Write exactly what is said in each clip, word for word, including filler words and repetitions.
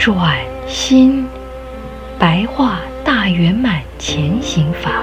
转心白话大圆满前行法。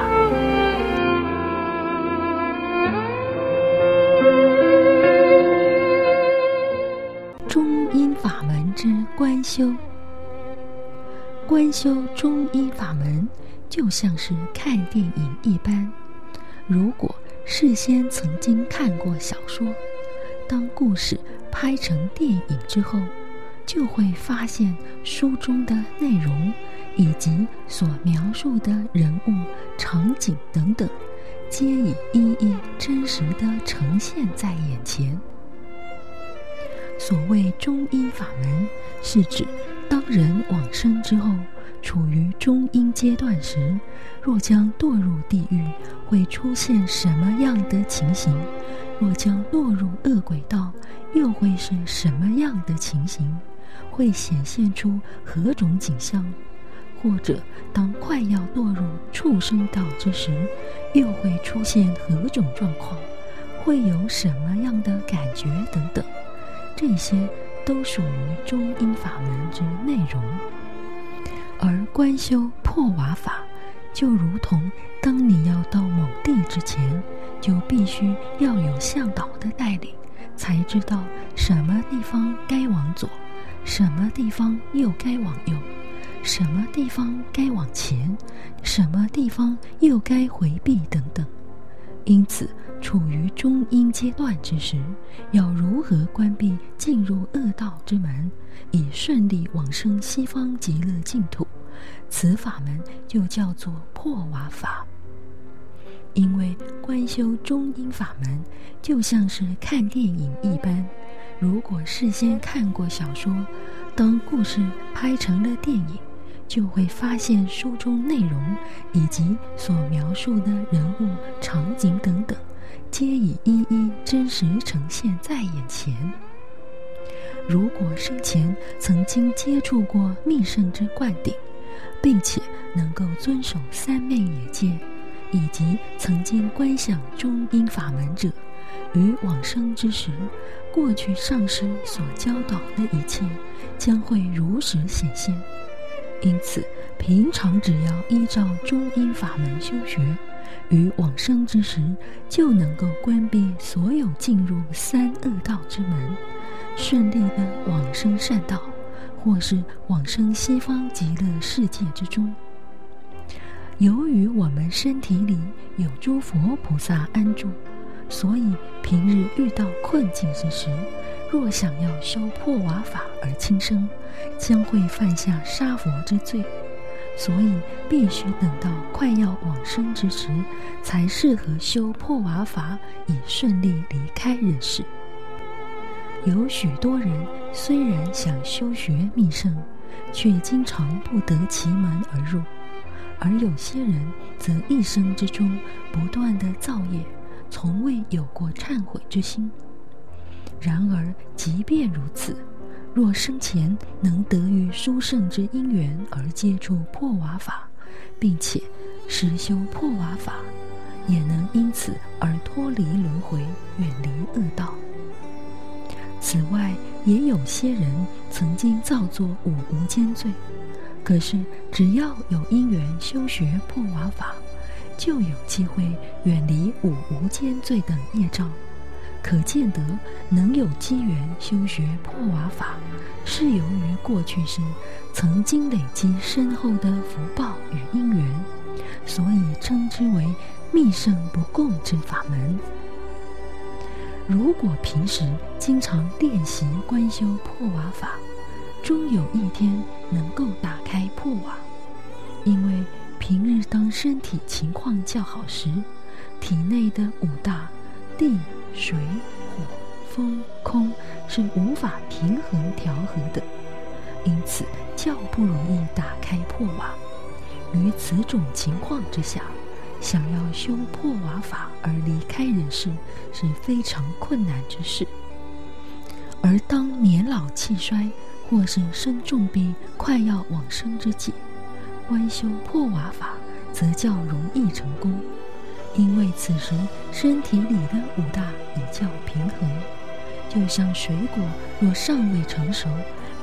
中阴法门之观修。观修中阴法门就像是看电影一般，如果事先曾经看过小说，当故事拍成电影之后，就会发现书中的内容以及所描述的人物、场景等等，皆已一一真实地呈现在眼前。所谓中阴法门，是指当人往生之后，处于中阴阶段时，若将堕入地狱，会出现什么样的情形？若将堕入恶鬼道，又会是什么样的情形？会显现出何种景象？或者当快要堕入畜生道之时，又会出现何种状况？会有什么样的感觉等等，这些都属于中阴法门之内容。而观修破瓦法，就如同当你要到某地之前，就必须要有向导的带领，才知道什么地方该往左，什么地方又该往右，什么地方该往前，什么地方又该回避等等。因此处于中阴阶段之时，要如何关闭进入恶道之门，以顺利往生西方极乐净土，此法门就叫做破瓦法。因为观修中阴法门就像是看电影一般，如果事先看过小说，当故事拍成了电影，就会发现书中内容以及所描述的人物、场景等等，皆已一一真实呈现在眼前。如果生前曾经接触过密圣之灌顶，并且能够遵守三昧耶戒，以及曾经观想中阴法门者，于往生之时，过去上师所教导的一切将会如实显现。因此平常只要依照中阴法门修学，于往生之时就能够关闭所有进入三恶道之门，顺利的往生善道，或是往生西方极乐世界之中。由于我们身体里有诸佛菩萨安住，所以平日遇到困境之时，若想要修破瓦法而轻生，将会犯下杀佛之罪，所以必须等到快要往生之时，才适合修破瓦法，以顺利离开人世。有许多人虽然想修学密圣，却经常不得其门而入，而有些人则一生之中不断的造业，从未有过忏悔之心。然而即便如此，若生前能得于殊胜之因缘而接触破瓦法，并且实修破瓦法，也能因此而脱离轮回，远离恶道。此外，也有些人曾经造作五无间罪，可是只要有因缘修学破瓦法，就有机会远离五无间罪等业障。可见得能有机缘修学破瓦法，是由于过去世曾经累积深厚的福报与因缘，所以称之为密圣不共之法门。如果平时经常练习观修破瓦法，终有一天能够打开破瓦。因为平日当身体情况较好时，体内的五大地、水、火、风、空是无法平衡调和的，因此较不容易打开破瓦。于此种情况之下，想要修破瓦法而离开人世是非常困难之事。而当年老气衰，或是生重病快要往生之际，观修破瓦法则较容易成功，因为此时身体里的五大已较平衡。就像水果若尚未成熟，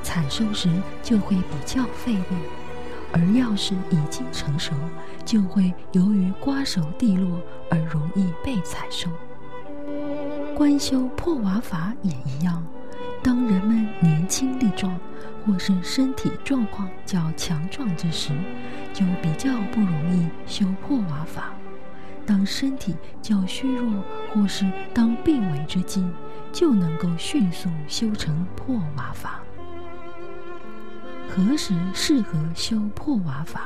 采收时就会比较费力，而要是已经成熟，就会由于瓜熟蒂落而容易被采收。观修破瓦法也一样，当人们年轻力壮，或是身体状况较强壮之时，就比较不容易修破瓦法；当身体较虚弱，或是当病危之际，就能够迅速修成破瓦法。何时适合修破瓦法？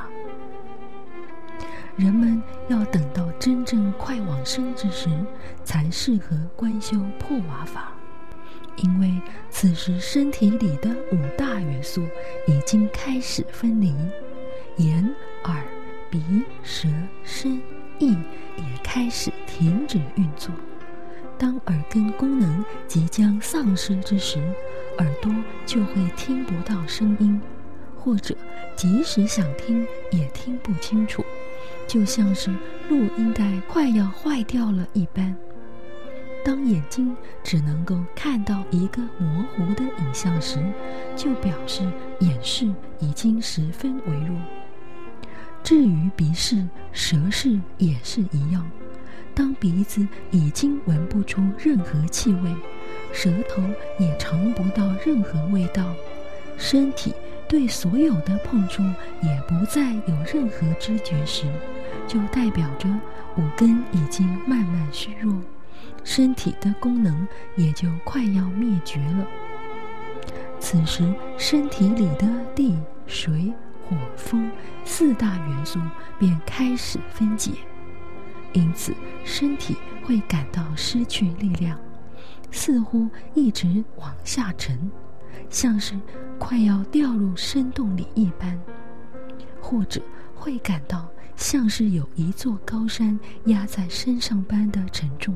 人们要等到真正快往生之时，才适合观修破瓦法，因为此时身体里的五大元素已经开始分离，眼、耳、鼻、舌、身、意也开始停止运作。当耳根功能即将丧失之时，耳朵就会听不到声音，或者即使想听也听不清楚，就像是录音带快要坏掉了一般。当眼睛只能够看到一个模糊的影像时，就表示眼视已经十分微弱。至于鼻视、舌视也是一样，当鼻子已经闻不出任何气味，舌头也尝不到任何味道，身体对所有的碰触也不再有任何知觉时，就代表着五根已经慢慢虚弱，身体的功能也就快要灭绝了。此时身体里的地、水、火、风四大元素便开始分解，因此身体会感到失去力量，似乎一直往下沉，像是快要掉入深洞里一般，或者会感到像是有一座高山压在身上般的沉重。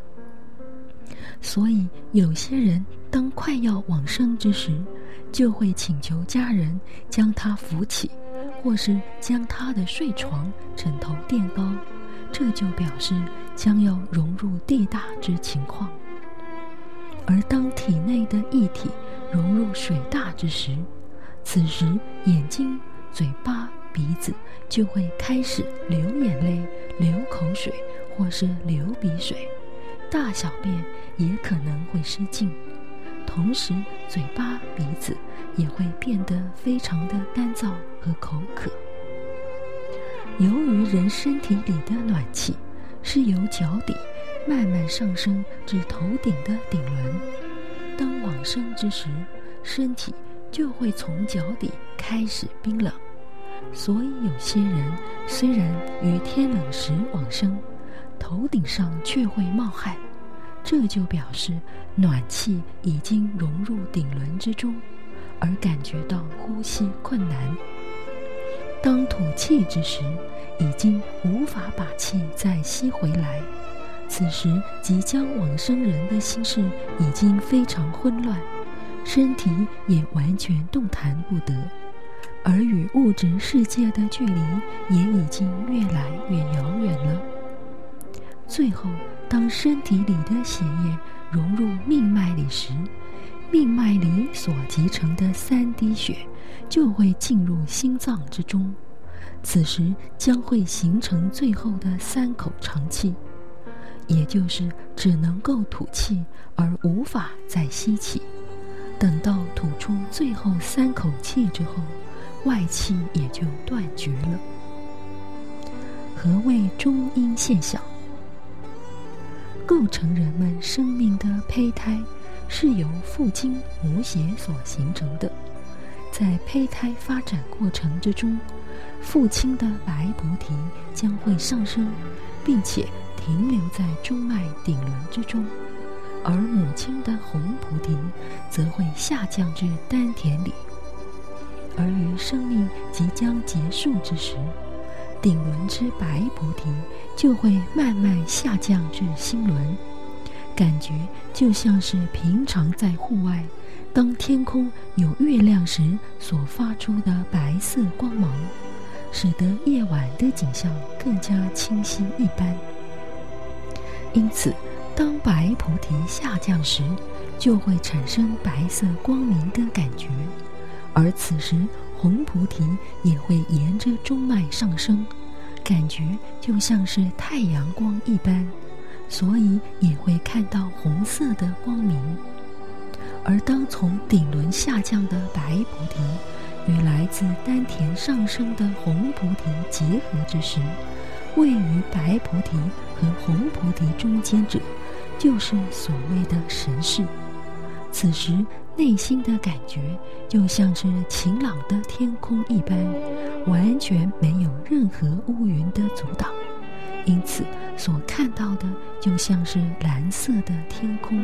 所以有些人当快要往生之时，就会请求家人将他扶起，或是将他的睡床、枕头垫高，这就表示将要融入地大之情况。而当体内的液体融入水大之时，此时眼睛、嘴巴、鼻子就会开始流眼泪、流口水，或是流鼻水，大小便也可能会失禁，同时嘴巴、鼻子也会变得非常的干燥和口渴。由于人身体里的暖气是由脚底慢慢上升至头顶的顶轮，当往生之时，身体就会从脚底开始冰冷，所以有些人虽然于天冷时往生，头顶上却会冒汗，这就表示暖气已经融入顶轮之中，而感觉到呼吸困难。当吐气之时，已经无法把气再吸回来，此时即将往生人的心事已经非常混乱，身体也完全动弹不得，而与物质世界的距离也已经越来越遥远了。最后当身体里的血液融入命脉里时，命脉里所集成的三滴血就会进入心脏之中，此时将会形成最后的三口长气，也就是只能够吐气而无法再吸气。等到吐出最后三口气之后，外气也就断绝了。何谓中阴现象？构成人们生命的胚胎是由父精母血所形成的，在胚胎发展过程之中，父亲的白菩提将会上升，并且停留在中脉顶轮之中，而母亲的红菩提则会下降至丹田里。而于生命即将结束之时，顶轮之白菩提就会慢慢下降至心轮，感觉就像是平常在户外，当天空有月亮时所发出的白色光芒，使得夜晚的景象更加清晰一般。因此当白菩提下降时， 就会产生白色光明的感觉，而此时红菩提也会沿着中脉上升，感觉就像是太阳光一般，所以也会看到红色的光明。而当从顶轮下降的白菩提与来自丹田上升的红菩提结合之时，位于白菩提和红菩提中间者就是所谓的神识。此时内心的感觉就像是晴朗的天空一般，完全没有任何乌云的阻挡，因此所看到的就像是蓝色的天空。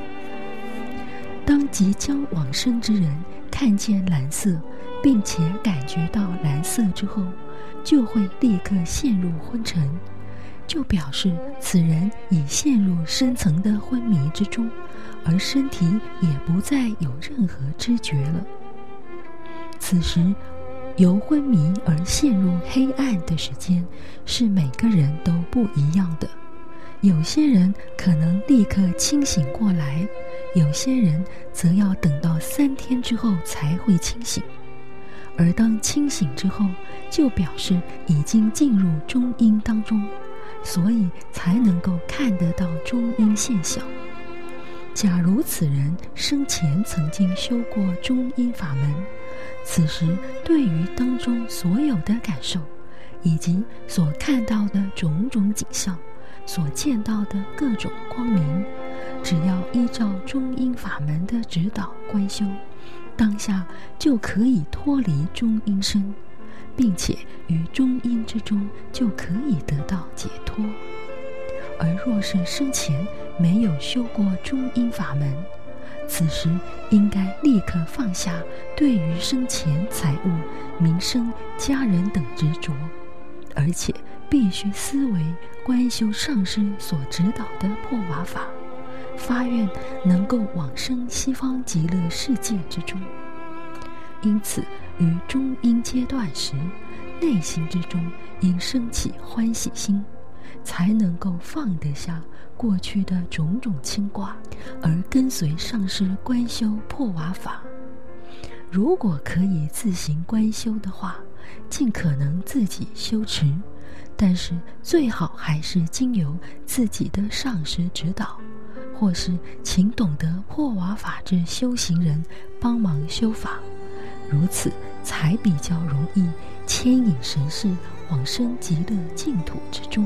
当即将往生之人看见蓝色并且感觉到蓝色之后，就会立刻陷入昏沉，就表示此人已陷入深层的昏迷之中，而身体也不再有任何知觉了。此时由昏迷而陷入黑暗的时间是每个人都不一样的，有些人可能立刻清醒过来，有些人则要等到三天之后才会清醒。而当清醒之后，就表示已经进入中阴当中，所以才能够看得到中阴现象。假如此人生前曾经修过中阴法门，此时对于当中所有的感受，以及所看到的种种景象，所见到的各种光明，只要依照中阴法门的指导观修，当下就可以脱离中阴身，并且于中阴之中就可以得到解脱。而若是生前没有修过中阴法门，此时应该立刻放下对于生前财物、名声、家人等执着，而且必须思维观修上师所指导的破瓦法，发愿能够往生西方极乐世界之中。因此于中阴阶段时，内心之中应升起欢喜心，才能够放得下过去的种种牵挂，而跟随上师观修破瓦法。如果可以自行观修的话，尽可能自己修持，但是最好还是经由自己的上师指导，或是请懂得破瓦法之修行人帮忙修法，如此才比较容易牵引神识往生极乐净土之中。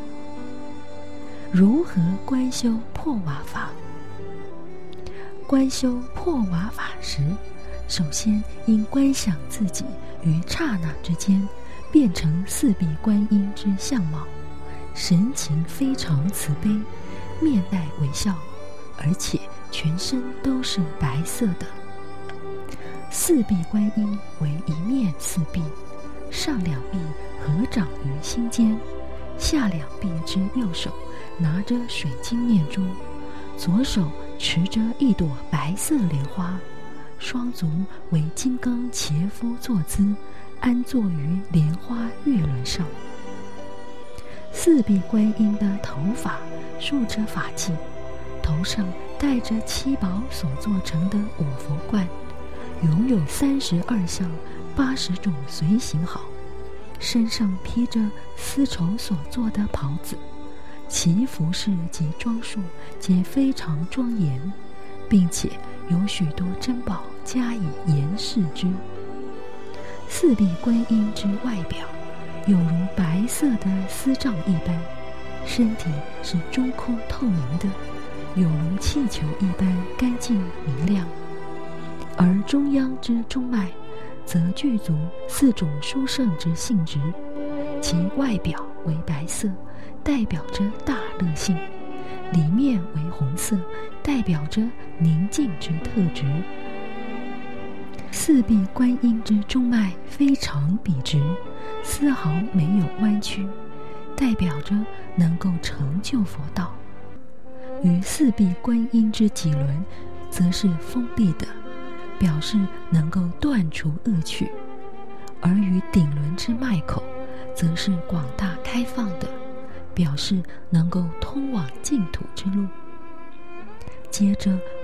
如何观修破瓦法？观修破瓦法时，首先应观想自己于刹那之间变成四臂观音之相貌，神情非常慈悲，面带微笑，而且全身都是白色的。四臂观音为一面四臂，上两臂合掌于心间，下两臂之右手拿着水晶念珠，左手持着一朵白色莲花，双足为金刚茄夫坐姿，安坐于莲花月轮上。四臂观音的头发束着法髻，头上戴着七宝所做成的五佛冠，拥有三十二相八十种随行好，身上披着丝绸所做的袍子，其服饰及装束皆非常庄严，并且有许多珍宝加以严饰之。四臂观音之外表有如白色的丝帐一般，身体是中空透明的，有如气球一般干净明亮。而中央之中脉则具足四种殊胜之性质，其外表为白色，代表着大乐性，里面为红色，代表着宁静之特质。四臂观音之中脉非常笔直，丝毫没有弯曲，代表着能够成就佛道。与四臂观音之脊轮则是封闭的，表示能够断除恶趣；而与顶轮之脉口则是广大开放的，表示能够通往净土之路。接着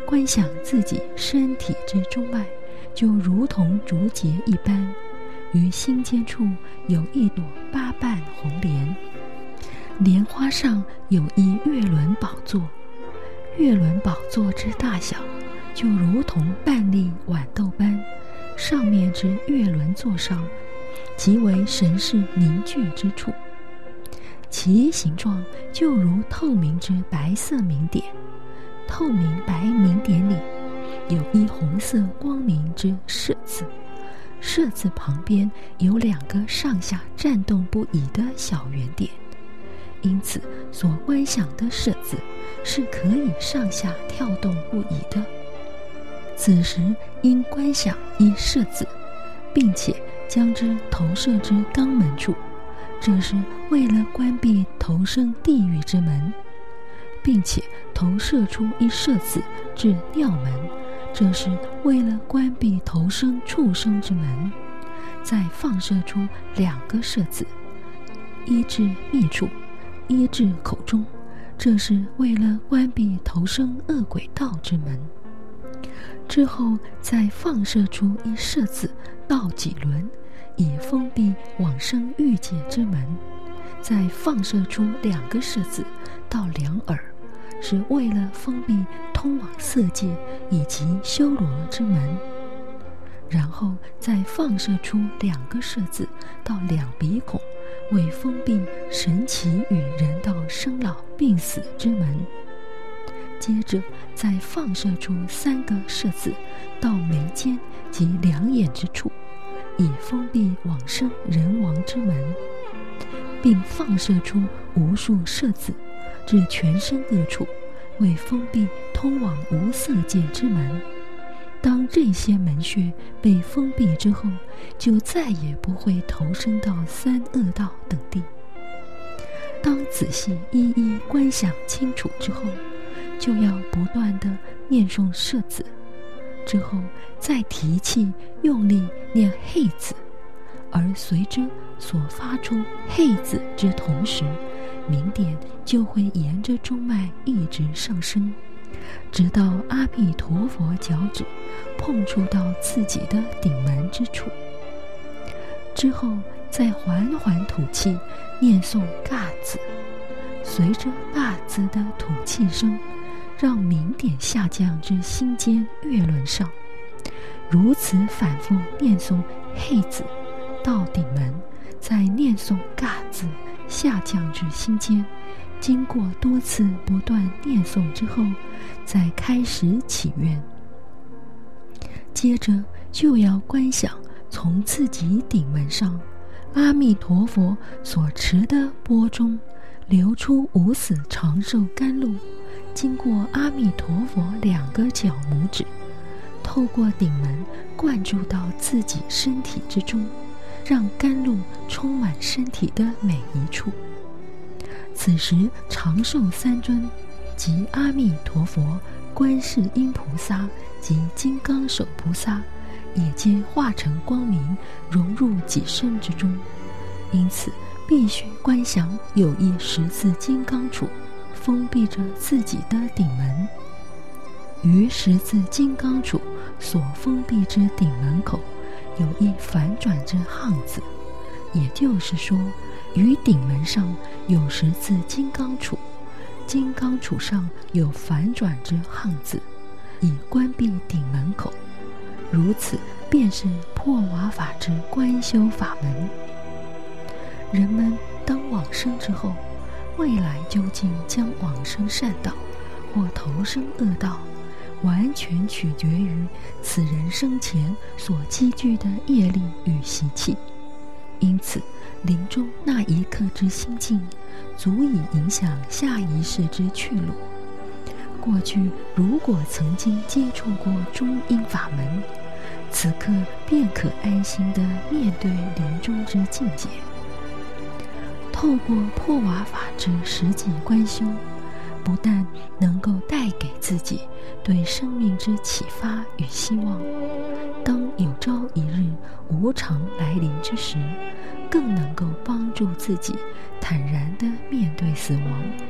观想自己身体之中脉，就如同竹节一般，于心间处有一朵八瓣红莲，莲花上有一月轮宝座，月轮宝座之大小，就如同半粒豌豆般，上面之月轮座上，即为神识凝聚之处。其形状就如透明之白色明点，透明白明点里有一红色光明之舍字，舍字旁边有两个上下颤动不已的小圆点，因此所观想的舍字是可以上下跳动不已的。此时应观想一舍字，并且将之投射之肛门处，这是为了关闭投生地狱之门，并且投射出一舍字至尿门，这是为了关闭投生畜生之门。再放射出两个舍字，一至密处，一至口中，这是为了关闭投生恶鬼道之门。之后再放射出一舍字到脊轮，以封闭往生欲界之门。再放射出两个舍字到两耳，是为了封闭通往色界以及修罗之门。然后再放射出两个舍字到两鼻孔，为封闭神奇与人道生老病死之门。接着再放射出三个舍字到眉间及两眼之处，以封闭往生人王之门，并放射出无数舍字至全身各处，为封闭通往无色界之门。当这些门穴被封闭之后，就再也不会投生到三恶道等地。当仔细一一观想清楚之后，就要不断地念诵舍字，之后再提气用力念嘿字，而随着所发出嘿字之同时，明点就会沿着中脉一直上升，直到阿弥陀佛脚趾碰触到自己的顶门之处。之后再缓缓吐气，念诵嘎字，随着嘎字的吐气声，让明点下降至心间月轮上，如此反复念诵嘿字到顶门，再念诵嘎字下降至心间。经过多次不断念诵之后，再开始祈愿。接着就要观想从自己顶门上阿弥陀佛所持的钵中流出无死长寿甘露，经过阿弥陀佛两个脚拇指，透过顶门灌注到自己身体之中，让甘露充满身体的每一处。此时长寿三尊即阿弥陀佛、观世音菩萨及金刚手菩萨也皆化成光明，融入己身之中。因此必须观想有一十字金刚杵封闭着自己的顶门，于十字金刚杵所封闭之顶门口有一反转之汉字，也就是说于顶门上有十字金刚杵，金刚杵上有反转之汉字，以关闭顶门口。如此便是破瓦法之观修法门。人们当往生之后，未来究竟将往生善道或投生恶道，完全取决于此人生前所积聚的业力与习气。因此临终那一刻之心境，足以影响下一世之去路。过去如果曾经接触过中阴法门，此刻便可安心地面对临终之境界。透过破瓦法之实际观修，不但能够带给自己对生命之启发与希望，当有朝一日无常来临之时，更能够帮助自己坦然地面对死亡，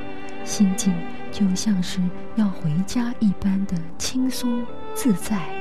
心境就像是要回家一般的轻松自在。